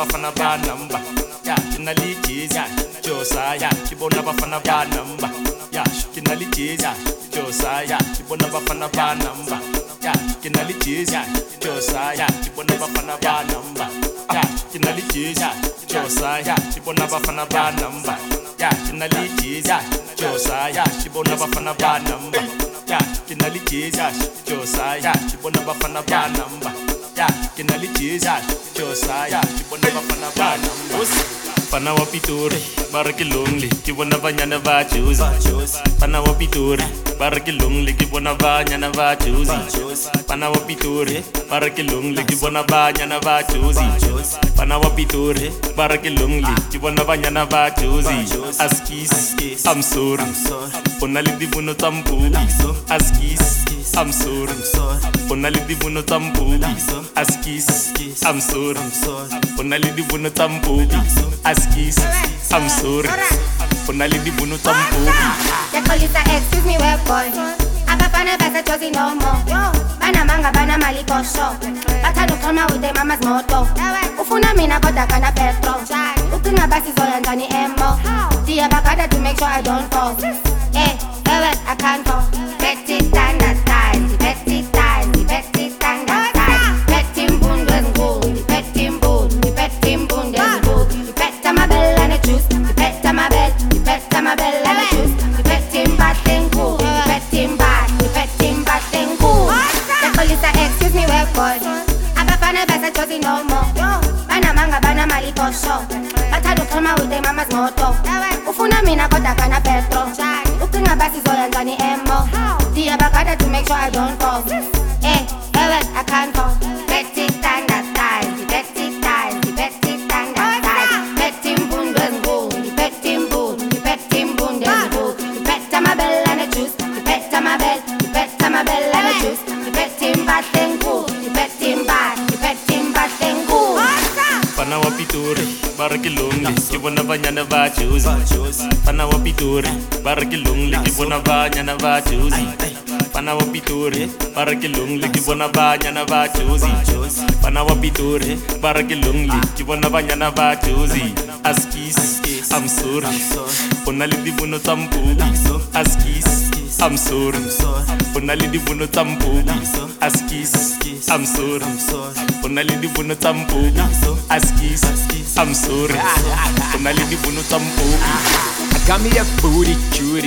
bafana ba number. Yeah, kinali jiza, Josiah, kibona bafana ba number. Yeah, kinali jiza, Josiah, kibona bafana ba number. Yeah, kinali jiza, Josiah, kibona bafana ba number. Yeah, kinali jiza, Josiah, kibona bafana ba number. Yeah, kinali jiza, Josiah, kibona bafana ba number. Yeah, kinali jiza, Josiah, kibona bafana ba number. Yeah, kinali jiza, Josiah, kibona bafana ba number. Pana wa Pitori, baraki lonely, kibona banyana ba choose. Pana wa Pitori, baraki lonely, kibona banyana ba choose. Pana wa Pitori, baraki lonely, kibona banyana ba choose. Pana wa Pitori, baraki lonely, kibona banyana ba choose. Askis, I'm sorry. Onali di buno tampu. Askis, I'm sorry. Onali di buno tampu. Askis, I'm sorry. Onali di buno tampu. Askis, I'm sorry. Onali di buno tampu. The police are excuse me, where boy. Abafana basa chosi no more. Bana manga bana mali kosho. Bathanda ukoma with the mama's moto. Ufuna mina kodwa kana petrol. Ucinga basi zoyenzani emo. Diya bakada to make sure I don't fall. Eh, I can't fall. Betty standard style, Betty style, Betty standard style. Betty mbundu ezinguli, Betty mbundu, Betty mbundu ezinguli. Betty my bell and a juice, Betty my bell, Betty my bell and a juice. Betty mbatengu, Betty mbatengu. The police are excuse me, where boy. Abafana basa chosi no more. Bana manga bana mali kosho. Bathanda ukoma with the mama's moto. Ufuna mina kodwa kana petrol. Ucinga basi zoyenzani emo. Diya bakada to make sure I don't fall. Eh, I can't fall. Betty standard style, Betty style, Betty standard style. Betty mbundu ezinguli, Betty mbundu, Betty mbundu ezinguli. Betty my bell and a juice, Betty my bell, Betty my bell and a juice. Betty mbatengu, Betty mbatengu. Pana wa Pitori, baraki lonely, kibona banyana ba choose. Pana wa Pitori, baraki lonely, kibona banyana ba choose. Pana wa Pitori, baraki lonely, kibona banyana ba choose. Pana wa Pitori, baraki lonely, kibona banyana ba choose. Askis, I'm sorry. Onali di buno tampu. Askis, I'm sorry. Onali di buno tampu. Askis, I'm sorry. Onali di buno tampu. Askis, I'm sorry. Onali di buno tampu. I got me a booty cutie,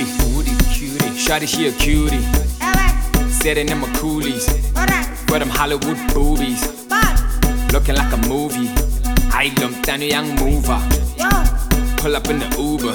shawty she a cutie. Sitting in my coolies, for them Hollywood boobies. Looking like a movie. I lumped down a young mover. Pull up in the Uber.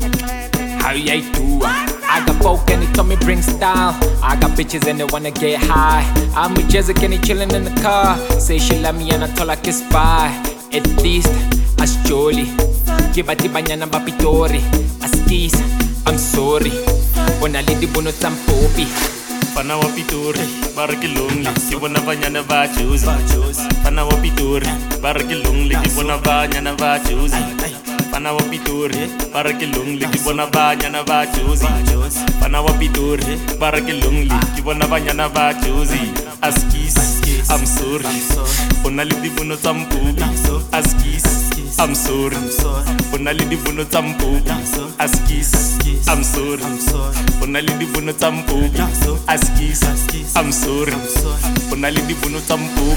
How you do? I got folk and they told me bring style. I got bitches and they wanna get high. I'm with Jessica and they chillin' in the car. Say she love me and I told her kiss bye. At least, as jolly. Give a tibanyana ba Pitori. Askis, I'm sorry. Onali di buno tampopi. Pana wa Pitori, baraki lonely, kibona banyana ba choose. Pana wa Pitori, baraki lonely, kibona banyana ba choose. Pana wa Pitori, baraki lonely, kibona banyana ba choose. Pana wa Pitori, baraki lonely, kibona banyana ba choose. Askis, I'm sorry. Onali di buno tampu. Askis, I'm sorry. Onali di buno tampu. Askis, I'm sorry. Onali di buno tampu. Askis, I'm sorry. Onali di buno tampu.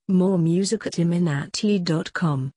More music at iminati.com.